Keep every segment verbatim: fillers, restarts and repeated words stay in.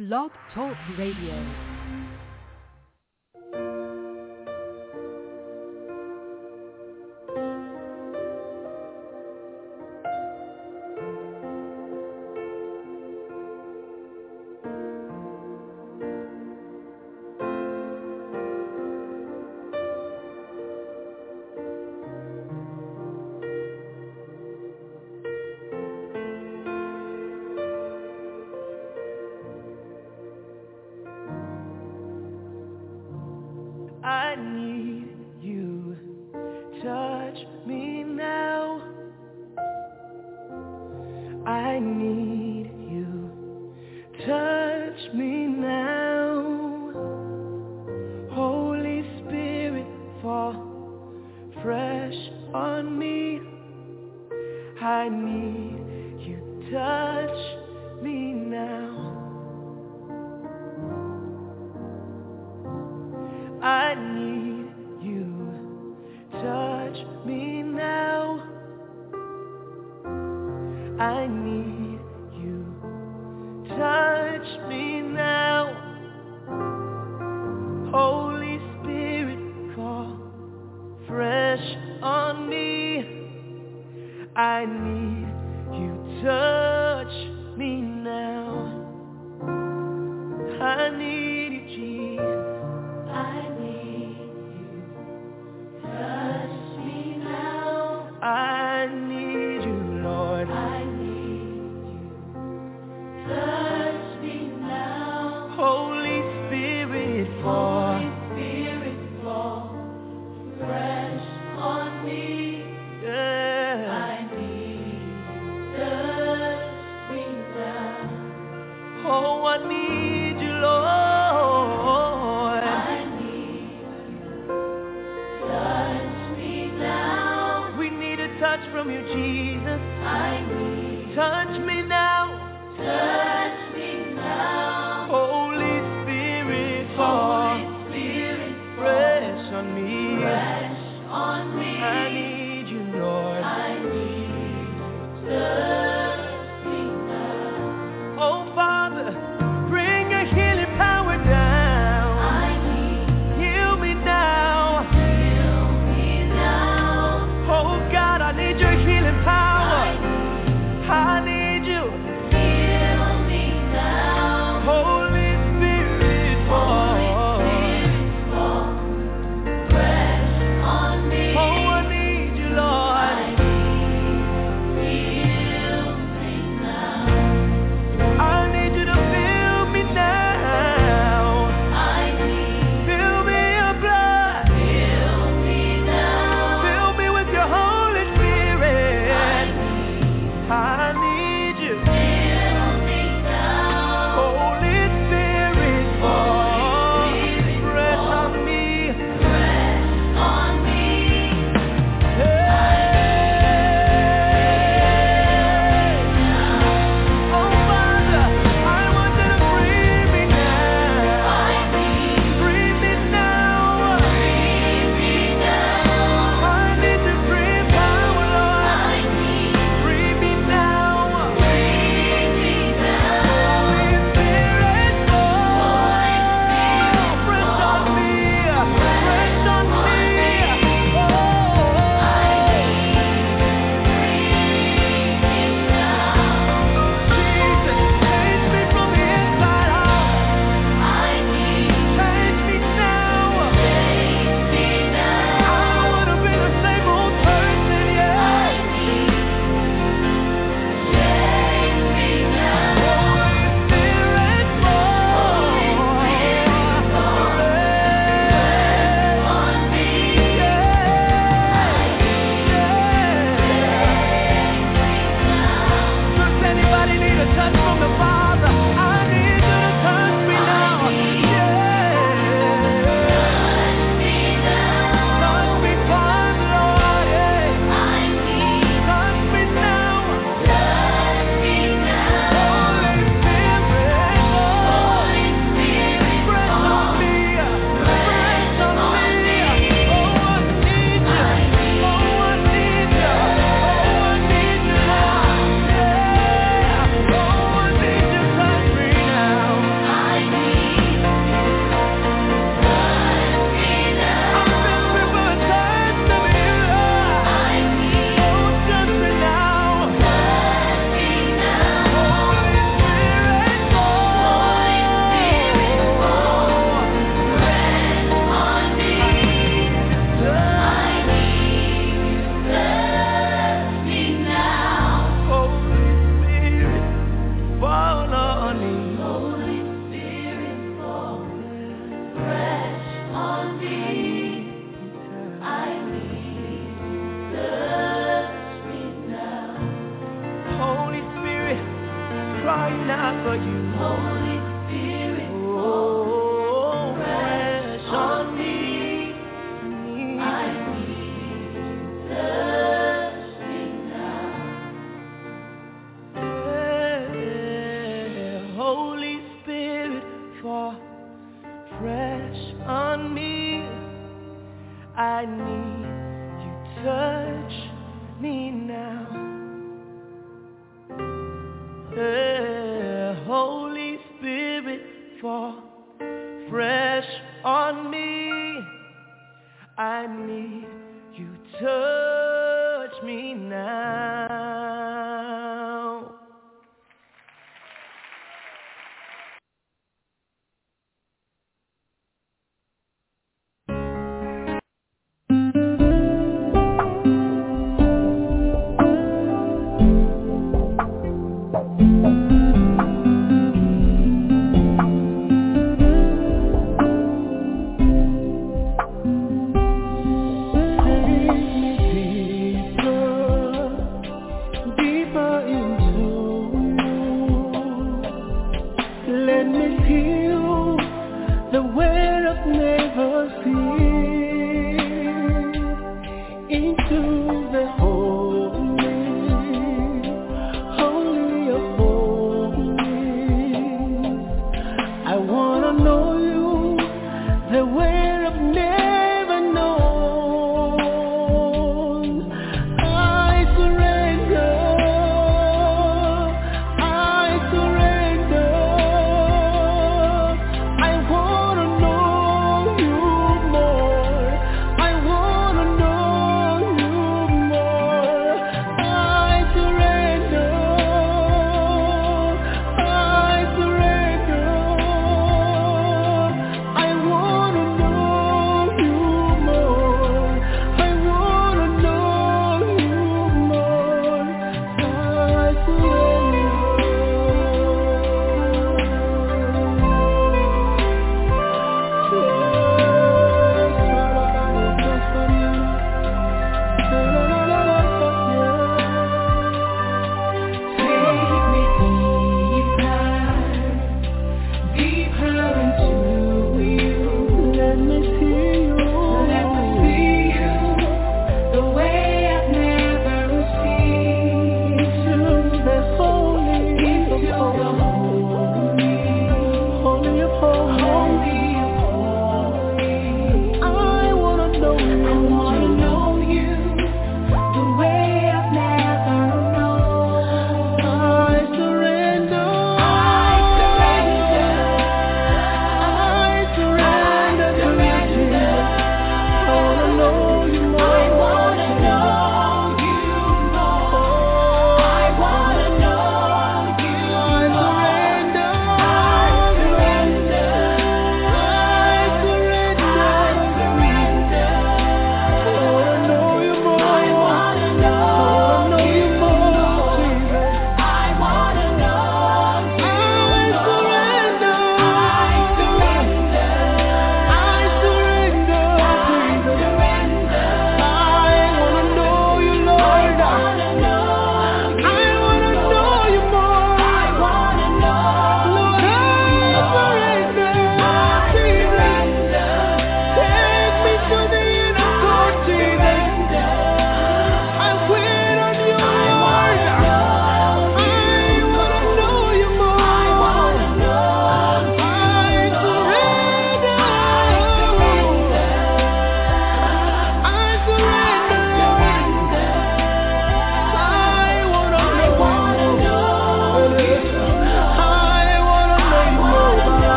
Blog Talk Radio. I need I need you, touch me now. Uh, Holy Spirit, fall fresh on me. I need you, touch me now. I wanna know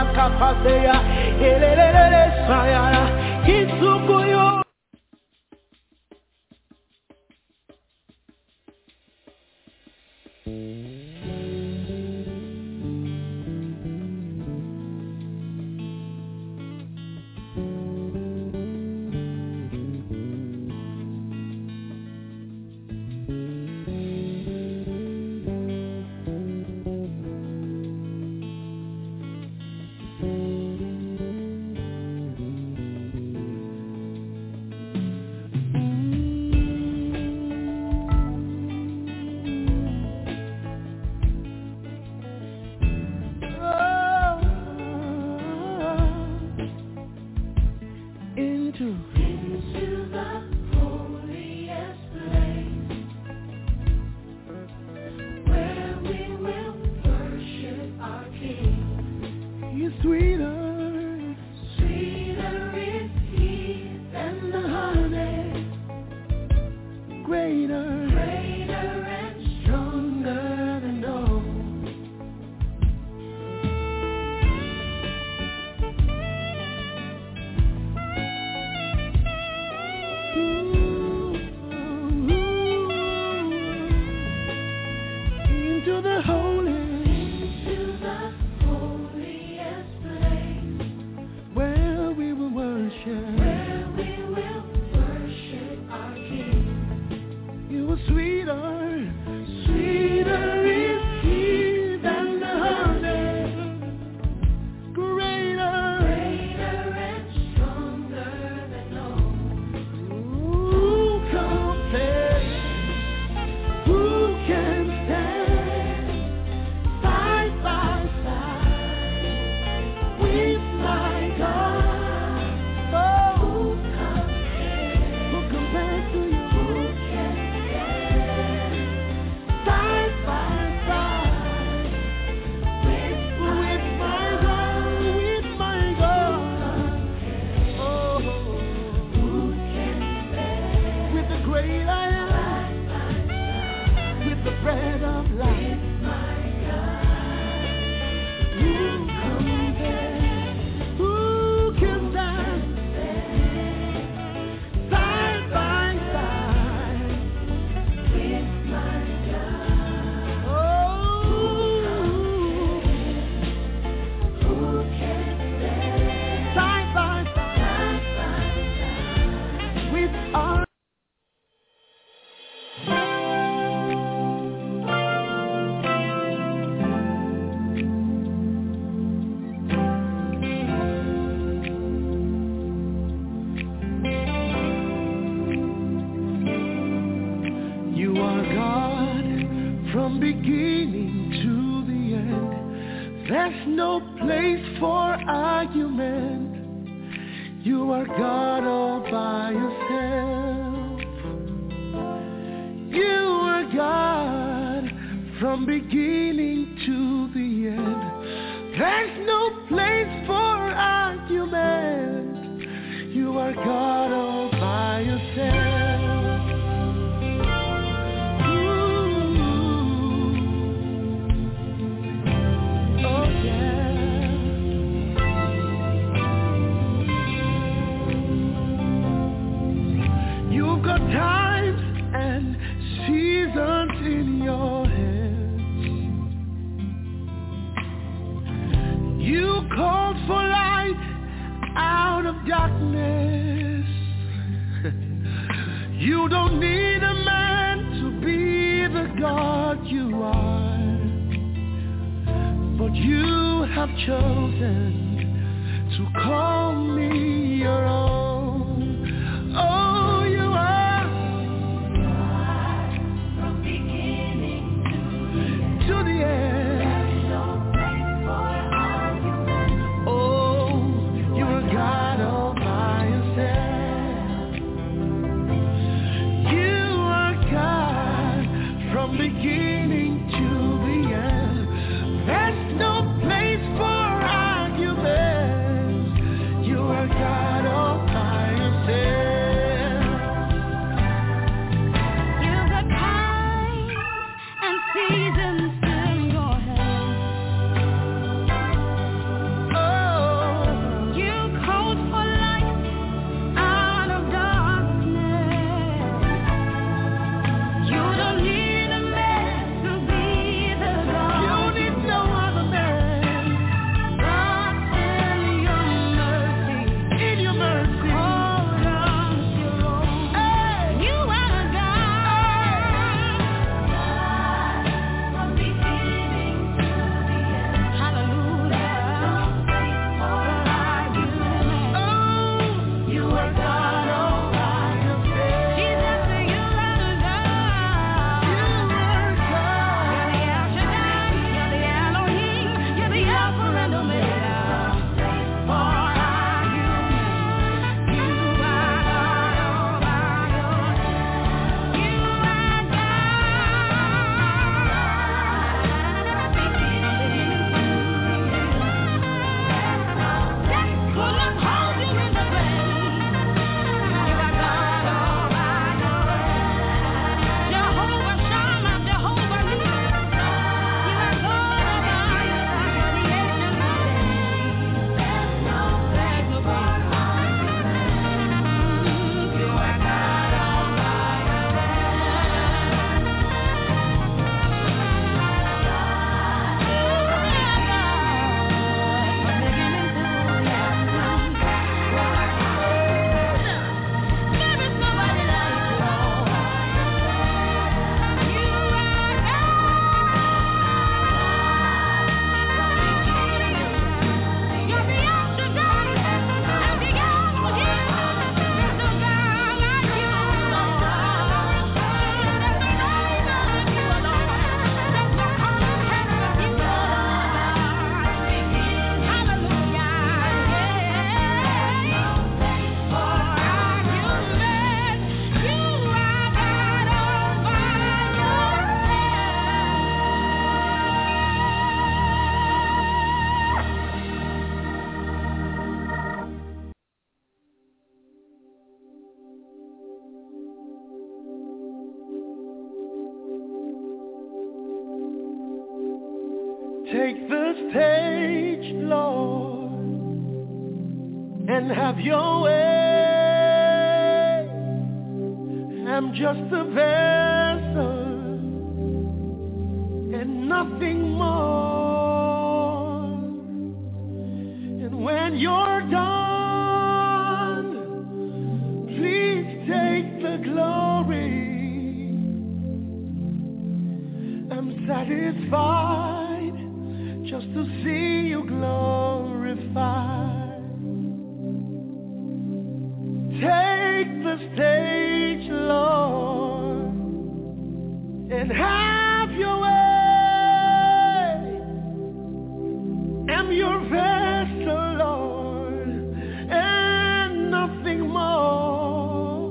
kapaseya elelele sayara isukuyo. Seasons in your hands. Oh. Take the stage, Lord, and have your way. I'm just a vessel and nothing more. And when you're done, please take the glory. I'm satisfied just to see you glorified. Take the stage, Lord, and have your way. I'm your vessel, Lord, and nothing more.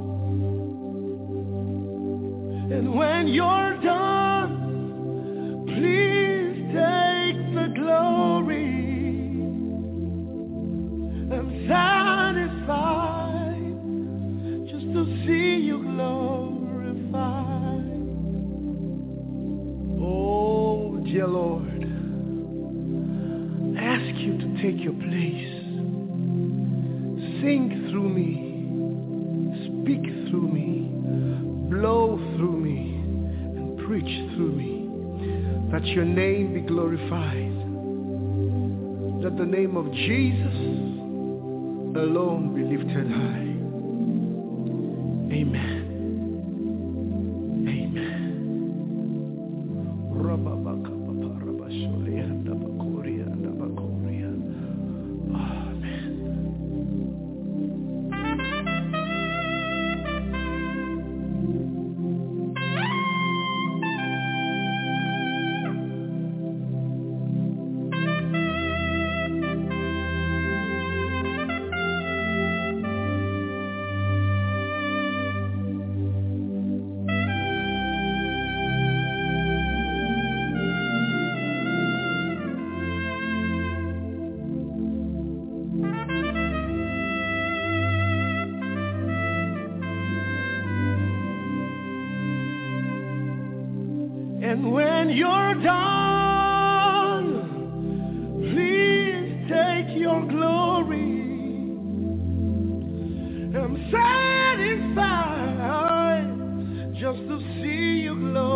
And when you're done, please take the glory. I'm satisfied just to see you glorified. Oh, dear Lord, I ask you to take your place. Sing through me, speak through me, blow through me, and preach through me. That your name be glorified. That the name of Jesus alone be lifted high. Amen. Amen. And when you're done, please take your glory. I'm satisfied just to see you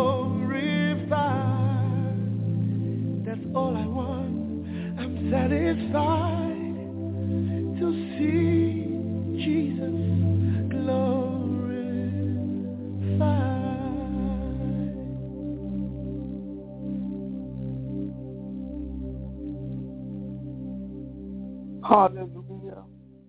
glorified. That's all I want. I'm satisfied to see Jesus glorified. Hallelujah.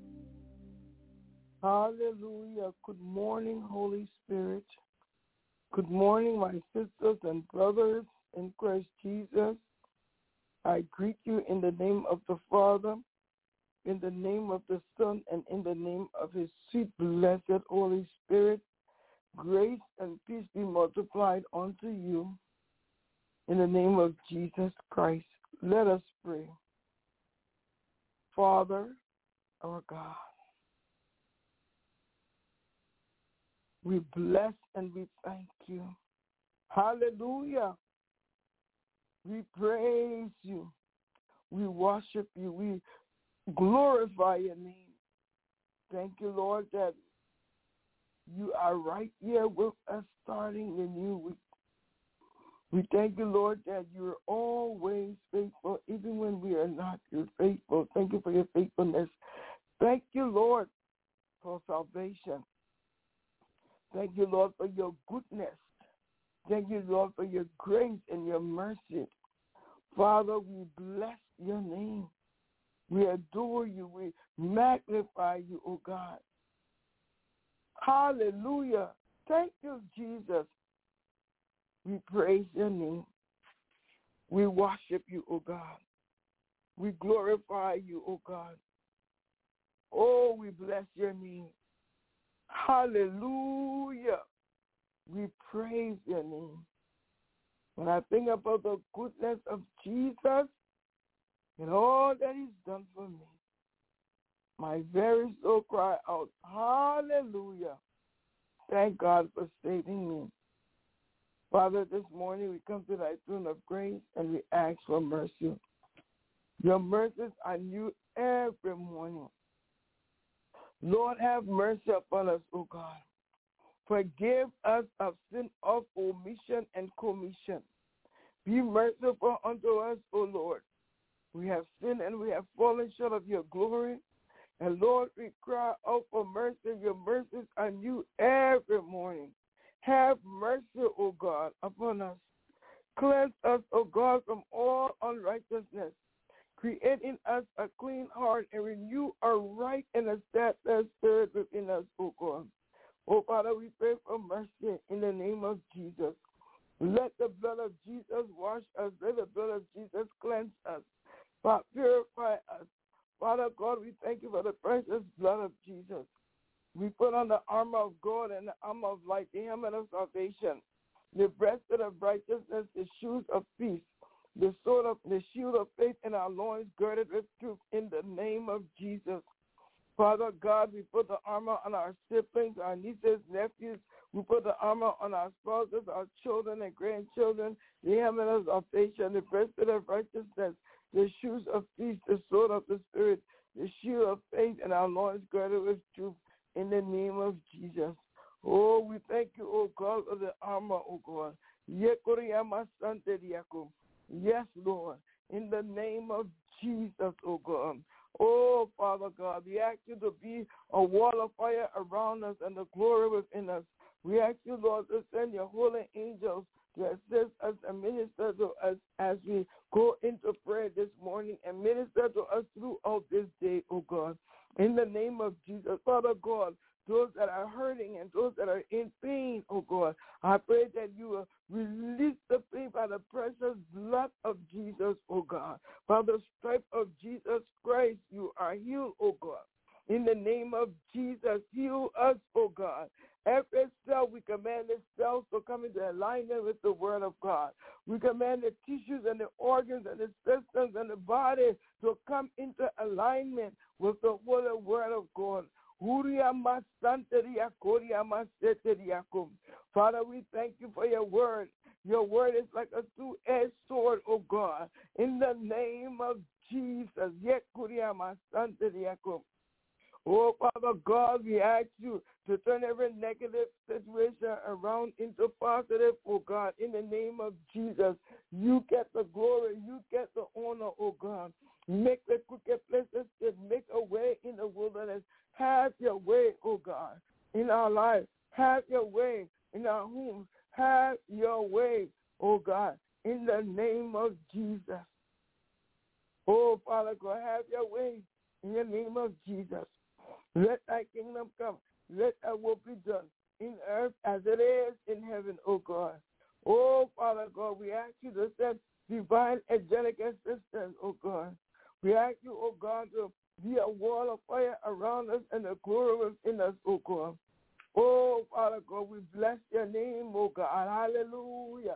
Hallelujah. Good morning, Holy Spirit. Good morning, my sisters and brothers in Christ Jesus. I greet you in the name of the Father, in the name of the Son, and in the name of his sweet, blessed Holy Spirit. Grace and peace be multiplied unto you in the name of Jesus Christ. Let us pray. Father, our God, we bless and we thank you. Hallelujah. We praise you. We worship you. We glorify your name. Thank you, Lord, that you are right here with us starting a new week. We thank you, Lord, that you're always faithful, even when we are not. You're faithful. Thank you for your faithfulness. Thank you, Lord, for salvation. Thank you, Lord, for your goodness. Thank you, Lord, for your grace and your mercy. Father, we bless your name. We adore you. We magnify you, oh God. Hallelujah. Thank you, Jesus. We praise your name. We worship you, O God. We glorify you, O God. Oh, we bless your name. Hallelujah. We praise your name. When I think about the goodness of Jesus and all that he's done for me, my very soul cry out, hallelujah. Thank God for saving me. Father, this morning we come to thy throne of grace and we ask for mercy. Your mercies are new every morning. Lord, have mercy upon us, O God. Forgive us of sin of omission and commission. Be merciful unto us, O Lord. We have sinned and we have fallen short of your glory. And Lord, we cry out for mercy. Your mercies are new every morning. Have mercy, O God, upon us. Cleanse us, O God, from all unrighteousness. Create in us a clean heart and renew a right and a steadfast spirit within us, O God. O Father, we pray for mercy in the name of Jesus. Let the blood of Jesus wash us. Let the blood of Jesus cleanse us. Father, purify us. Father God, we thank you for the precious blood of Jesus. We put on the armor of God and the armor of light, the helmet of salvation, the breastplate of righteousness, the shoes of peace, the sword of the shield of faith, and our loins girded with truth in the name of Jesus. Father God, we put the armor on our siblings, our nieces, nephews. We put the armor on our spouses, our children and grandchildren, the helmet of salvation, the breastplate of righteousness, the shoes of peace, the sword of the Spirit, the shield of faith, and our loins girded with truth in the name of Jesus. Oh, we thank you, oh God, for the armor, oh God. Yes, Lord, in the name of Jesus, oh God. Oh, Father God, we ask you to be a wall of fire around us and the glory within us. We ask you, Lord, to send your holy angels to assist us and minister to us as we go into prayer this morning and minister to us throughout this day, oh God. In the name of Jesus, Father God, those that are hurting and those that are in pain, oh God, I pray that you will release the pain by the precious blood of Jesus, oh God. By the stripe of Jesus Christ, you are healed, oh God. In the name of Jesus, heal us, oh God. Every cell, we command the cells to come into alignment with the word of God. We command the tissues and the organs and the systems and the body to come into alignment with the holy word of God. Father, we thank you for your word. Your word is like a two-edged sword, oh God. In the name of Jesus. Oh, Father God, we ask you to turn every negative situation around into positive, oh God, in the name of Jesus. You get the glory, you get the honor, oh God. Make the crooked places straight, make a way in the wilderness. Have your way, oh God, in our life. Have your way in our homes. Have your way, oh God, in the name of Jesus. Oh, Father God, have your way in the name of Jesus. Let thy kingdom come. Let thy will be done in earth as it is in heaven, O God. Oh, Father God, we ask you to send divine angelic assistance, O God. We ask you, O God, to be a wall of fire around us and the glory within us, O God. Oh, Father God, we bless your name, O God. Hallelujah.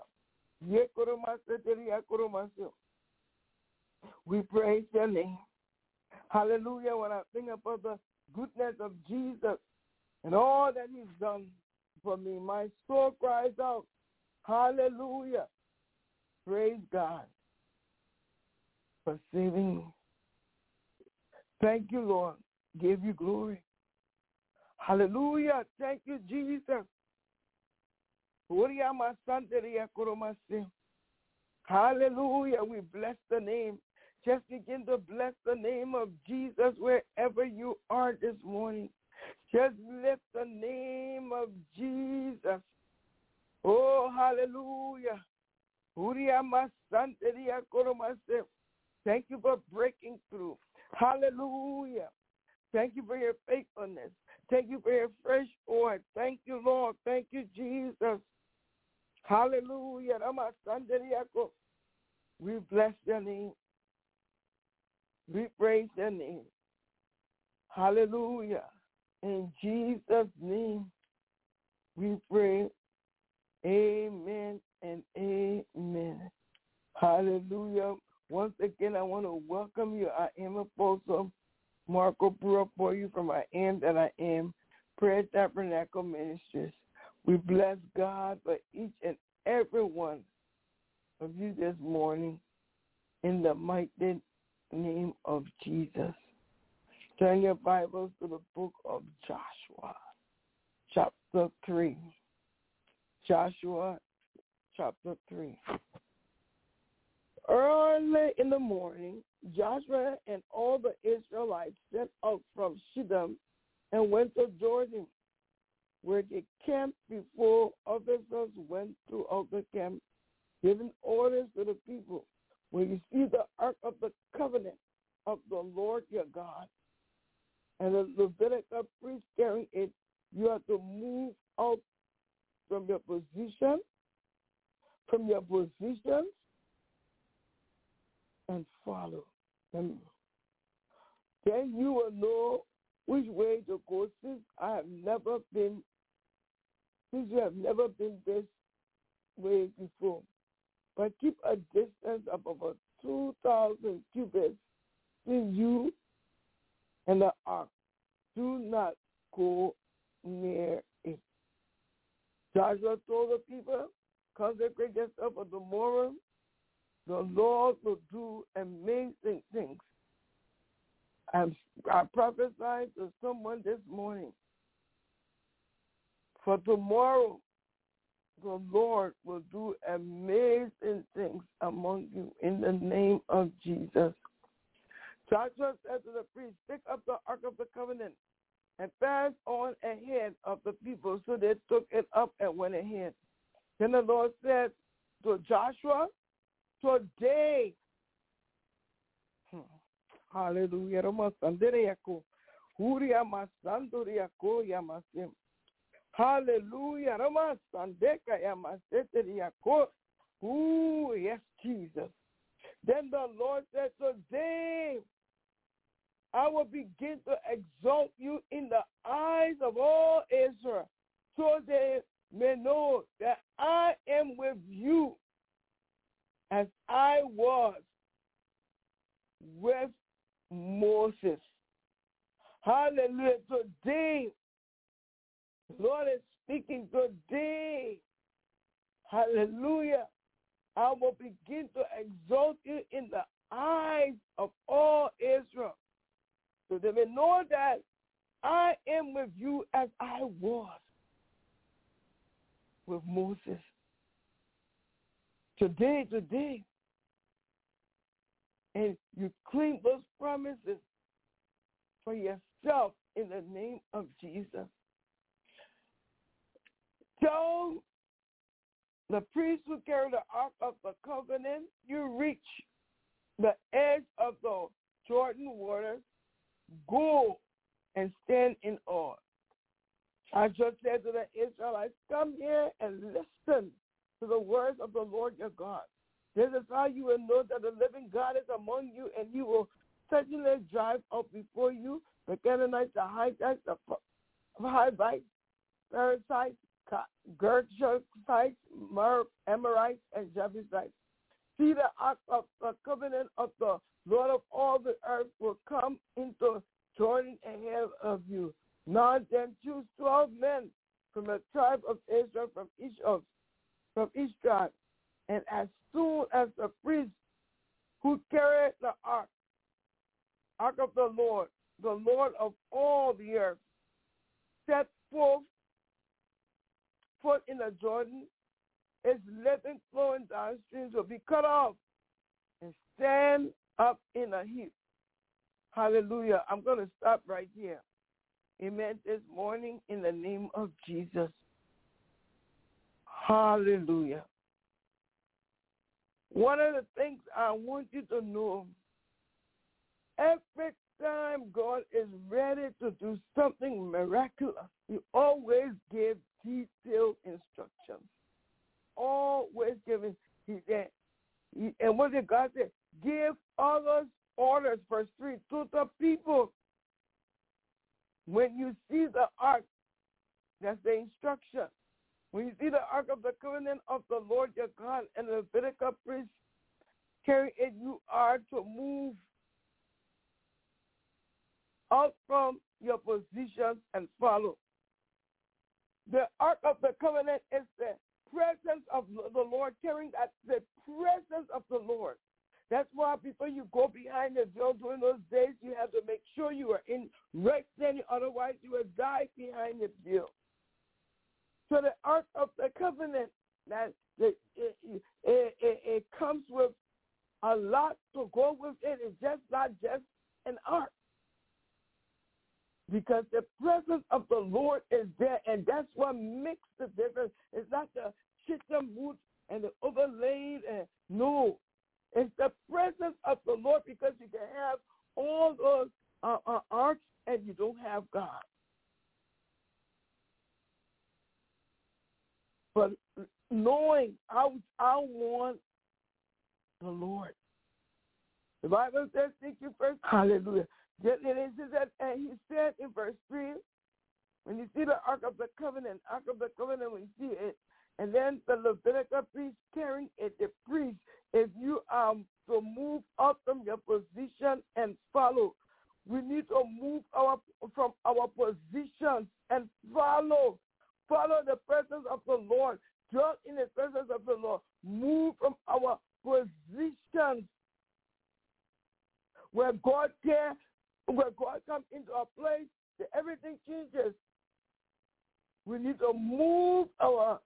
We praise your name. Hallelujah. When I think about the goodness of Jesus and all that he's done for me, my soul cries out, hallelujah. Praise God for saving me. Thank you, Lord. Give you glory. Hallelujah. Thank you, Jesus. Hallelujah. We bless the name. Just begin to bless the name of Jesus wherever you are this morning. Just lift the name of Jesus. Oh, hallelujah. Thank you for breaking through. Hallelujah. Thank you for your faithfulness. Thank you for your fresh oil. Thank you, Lord. Thank you, Jesus. Hallelujah. We bless your name. We praise your name. Hallelujah. In Jesus' name, we pray. Amen and amen. Hallelujah. Once again, I want to welcome you. I am Apostle Marco Brewer for you from I Am That I Am Prayer Tabernacle Ministries. We bless God for each and every one of you this morning in the mighty name of Jesus. Turn your Bibles to the book of Joshua, chapter three. Joshua, chapter three. Early in the morning, Joshua and all the Israelites set out from Shittim and went to Jordan, where they camped before officers went throughout the camp, giving orders to the people. When you see the ark of the covenant of the Lord your God, and the Levitical priest carrying it, you have to move out from your position, from your positions, and follow them. Then you will know which way to go, since I have never been, since you have never been this way before. But keep a distance of over two thousand cubits between you and the ark. Do not go near it. Joshua told the people, consecrate yourself for tomorrow. The Lord will do amazing things. I'm, I prophesied to someone this morning. For tomorrow, the Lord will do amazing things among you in the name of Jesus. Joshua said to the priest, pick up the Ark of the Covenant and pass on ahead of the people. So they took it up and went ahead. Then the Lord said to Joshua, today, hallelujah, hallelujah, ooh, yes, Jesus. Then the Lord said, today I will begin to exalt you in the eyes of all Israel, so they may know that I am with you as I was with Moses. Hallelujah. Today, the Lord is speaking today. Hallelujah. I will begin to exalt you in the eyes of all Israel, so they may know that I am with you as I was with Moses. Today, today. And you claim those promises for yourself in the name of Jesus. Tell the priest who carry the Ark of the Covenant, you reach the edge of the Jordan waters, go and stand in awe. I just said to the Israelites, come here and listen to the words of the Lord your God. This is how you will know that the living God is among you, and he will certainly drive out before you the Canaanites, the Hittites, the Hivites, Perizzites, Girgashites, Amorites, and Jebusites. See, the ark of the covenant of the Lord of all the earth will come into Jordan ahead of you. Now then choose twelve men from the tribe of Israel, from each of from each tribe. And as soon as the priests who carried the ark, ark of the Lord, the Lord of all the earth, set forth foot in the Jordan, its living flowing downstream will be cut off and stand up in a heap. Hallelujah. I'm going to stop right here. Amen. This morning in the name of Jesus. Hallelujah. One of the things I want you to know, every time God is ready to do something miraculous, he always gives detailed instructions. Always giving. He said, he, and what did God say? Give others orders, verse three, to the people. When you see the ark, that's the instruction. When you see the ark of the covenant of the Lord your God and the Levitical priest carry it, you are to move out from your positions and follow. The ark of the covenant is the presence of the Lord, carrying that the presence of the Lord. That's why before you go behind the veil during those days, you have to make sure you are in right standing. Otherwise, you will die behind the veil. So the Ark of the Covenant, that it, it, it, it, it comes with a lot to go with it. It's just not just an ark. Because the presence of the Lord is there, and that's what makes the difference. It's not the shittim wood and the overlaid. And no, it's the presence of the Lord, because you can have all those uh, uh, arks and you don't have God. But knowing I, I want the Lord. The Bible says, seek you first. Hallelujah. And it says that, and he said in verse three, when you see the Ark of the Covenant, Ark of the Covenant, when you see it, and then the Levitical priest carrying it, the priest, if you um to move up from your position and follow, we need to move our from our positions and follow. Follow the presence of the Lord. Dwell in the presence of the Lord. Move from our positions where God can, where God comes into a place that everything changes. We need to move our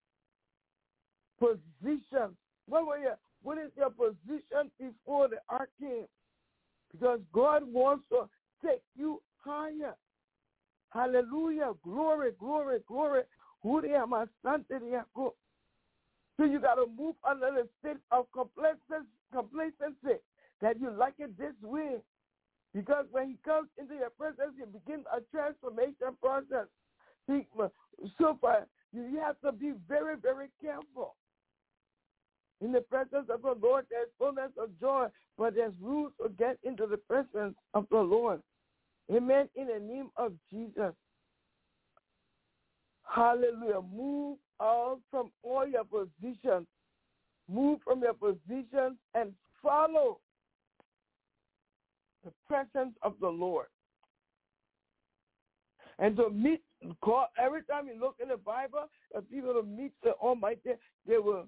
position. What were you, what is your position before the ark came? Because God wants to take you higher. Hallelujah. Glory, glory, glory. So you got to move under the state of complacency, that you like it this way. Because when he comes into your presence, you begin a transformation process. So far, you have to be very, very careful. In the presence of the Lord, there's fullness of joy, but there's rules to get into the presence of the Lord. Amen. In the name of Jesus. Hallelujah. Move out from all your positions. Move from your positions and follow the presence of the Lord. And to meet God, every time you look in the Bible, the people to meet the Almighty, they will,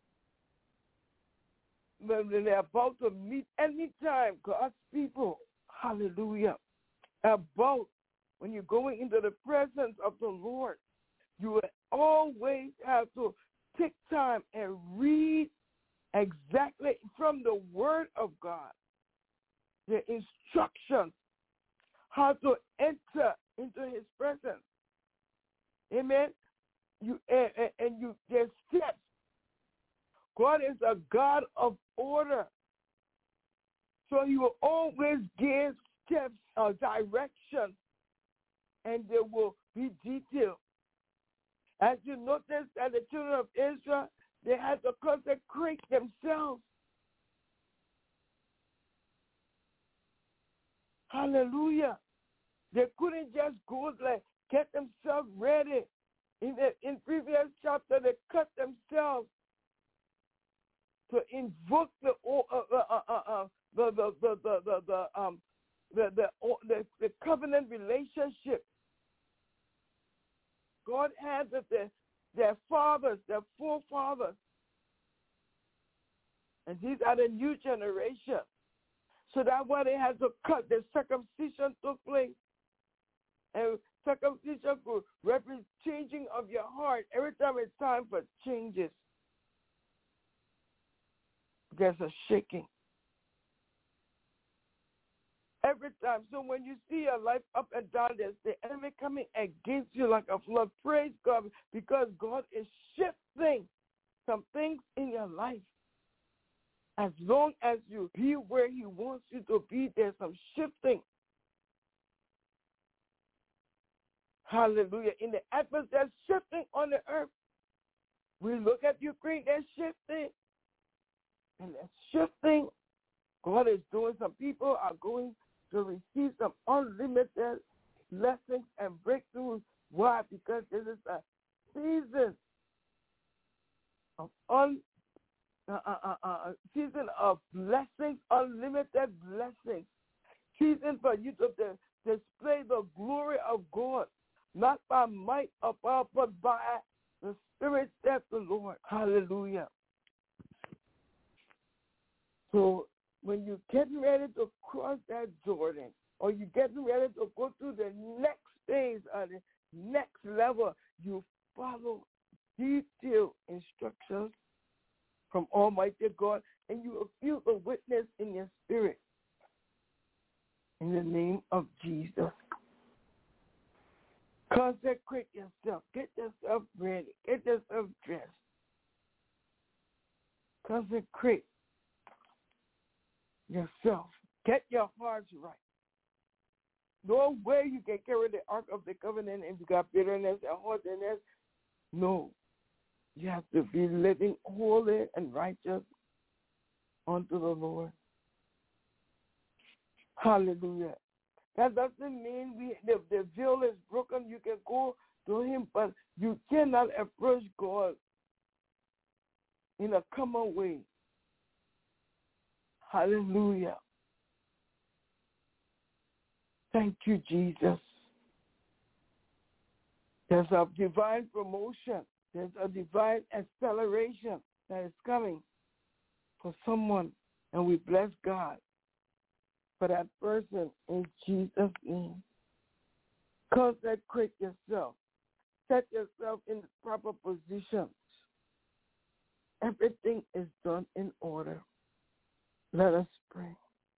when they're about to meet anytime God's people, hallelujah, about when you're going into the presence of the Lord, you will always have to take time and read exactly from the Word of God the instructions how to enter into His presence. Amen. You and, and you there's steps. God is a God of order, so He will always give steps or direction, and there will be detail. As you notice that the children of Israel, they had to consecrate themselves. Hallelujah. They couldn't just go like get themselves ready. In the in previous chapter, they cut themselves to invoke the uh, uh, uh, uh, uh, the, the, the, the, the, the um the the, the the covenant relationship. God had the, the, their fathers, their forefathers, and these are the new generation. So that's why they had to cut. The circumcision took place, and circumcision could represent changing of your heart. Every time it's time for changes, there's a shaking. Every time. So when you see your life up and down, there's the enemy coming against you like a flood. Praise God, because God is shifting some things in your life. As long as you be where He wants you to be, there's some shifting. Hallelujah. In the atmosphere, there's shifting on the earth. We look at Ukraine, there's shifting. And there's shifting. God is doing, some people are going to receive some unlimited blessings and breakthroughs. Why? Because this is a season of un, uh, uh, uh, uh, season of blessings, unlimited blessings. Season for you to display the glory of God, not by might or power, but by The Spirit said the Lord. Hallelujah. So when you're getting ready to cross that Jordan, or you're getting ready to go to the next phase or the next level, you follow detailed instructions from Almighty God, and you will feel the witness in your spirit. In the name of Jesus. Consecrate yourself. Get yourself ready. Get yourself dressed. Consecrate yourself. Get your hearts right. No way you can carry the Ark of the Covenant if you got bitterness and haughtiness. No. You have to be living holy and righteous unto the Lord. Hallelujah. That doesn't mean we the, the veil is broken. You can go to him, but you cannot approach God in a common way. Hallelujah. Thank you, Jesus. There's a divine promotion. There's a divine acceleration that is coming for someone, and we bless God for that person in Jesus' name. Consecrate yourself. Set yourself in the proper positions. Everything is done in order. Let us pray.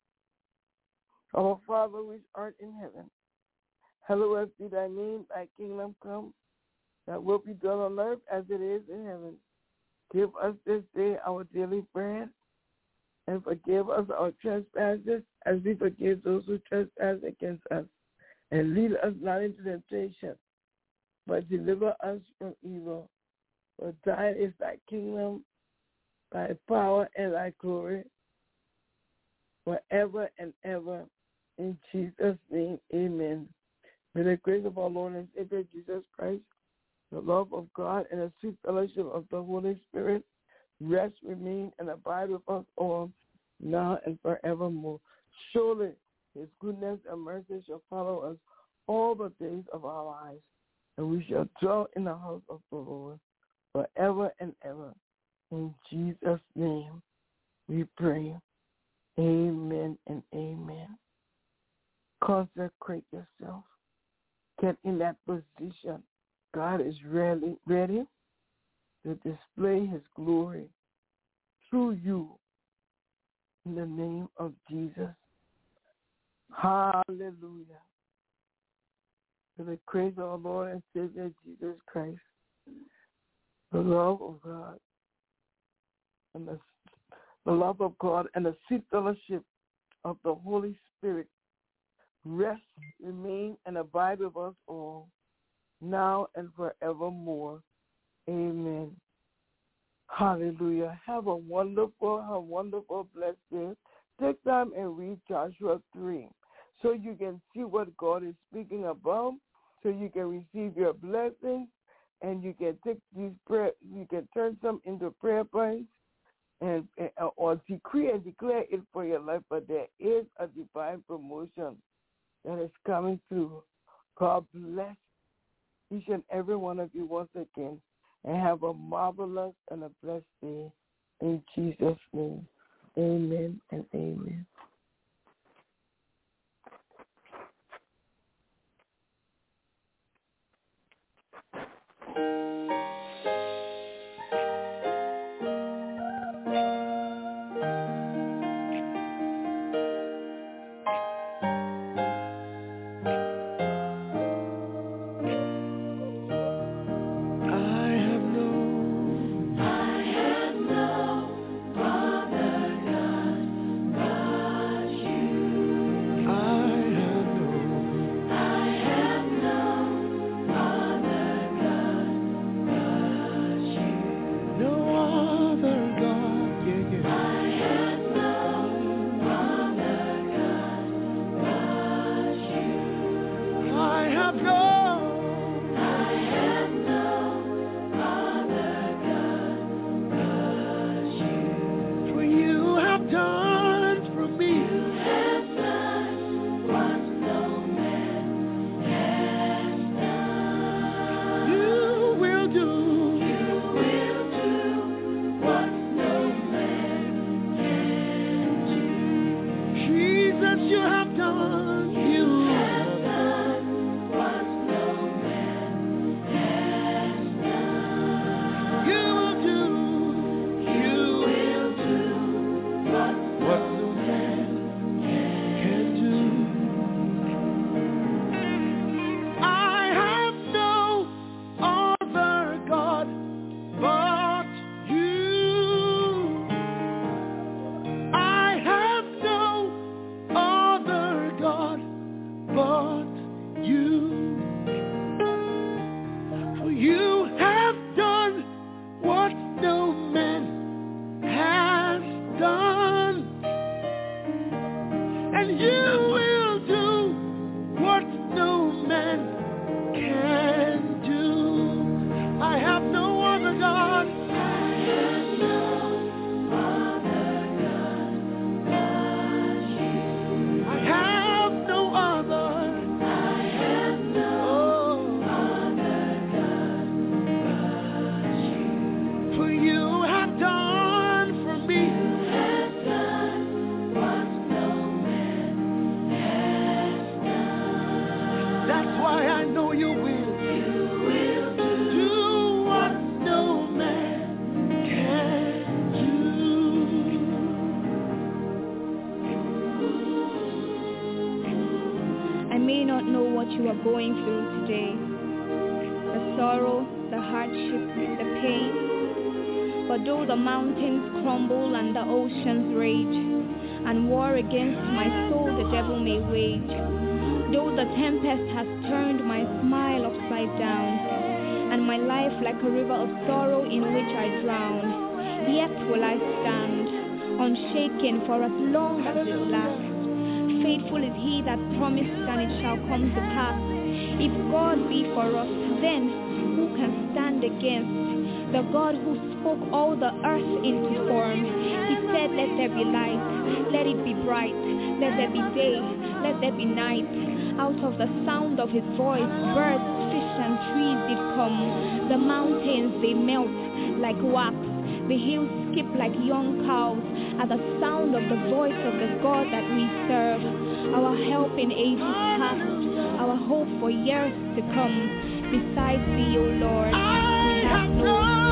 Our Father which art in heaven, hallowed be thy name, thy kingdom come, that will be done on earth as it is in heaven. Give us this day our daily bread, and forgive us our trespasses as we forgive those who trespass against us. And lead us not into temptation, but deliver us from evil. For thine is thy kingdom, thy power, and thy glory, forever and ever. In Jesus' name, amen. May the grace of our Lord and Savior Jesus Christ, the love of God, and the sweet fellowship of the Holy Spirit rest, remain, and abide with us all, now and forevermore. Surely his goodness and mercy shall follow us all the days of our lives, and we shall dwell in the house of the Lord forever and ever. In Jesus' name we pray. Amen and amen. Consecrate yourself. Get in that position. God is ready, ready to display his glory through you in the name of Jesus. Hallelujah. To the praise of our Lord and Savior Jesus Christ, the love of God and the, the love of God and the sweet fellowship of the Holy Spirit rest, remain, and abide with us all, now and forevermore. Amen. Hallelujah. Have a wonderful, a wonderful, blessed day. Take time and read Joshua three so you can see what God is speaking about, so you can receive your blessings, and you can take these prayer, you can turn some into prayer points and, and or decree and declare it for your life. But there is a divine promotion that is coming through. God bless each and every one of you once again, and have a marvelous and a blessed day. In Jesus' name, amen and amen. what no man can do. I have no other God but you. I have no other God but you. For you have done what no man has done, and you will do what no man can do. I have no other God. I have no other God but you. I have no other. I have no other God but you. For you have done for me. You have done what no man has done. That's why I know you will. You will do what no man can do. I may not know what you are going through today, the sorrow, the hardship, the pain. But though the mountains crumble and the oceans rage, and war against my soul the devil may wage, though the tempest has turned my smile upside down, and my life like a river of sorrow in which I drown, yet will I stand, unshaken for as long as it lasts. Faithful is he that promised, and it shall come to pass. If God be for us, then who can stand against? The God who spoke all the earth into form. He said, let there be light, let it be bright, let there be day, let there be night. Out of the sound of his voice, birds, fish, and trees did come. The mountains, they melt like wax. The hills skip like young cows at the sound of the voice of the God that we serve. Our help in ages past, our hope for years to come. Besides thee, O Lord, we have no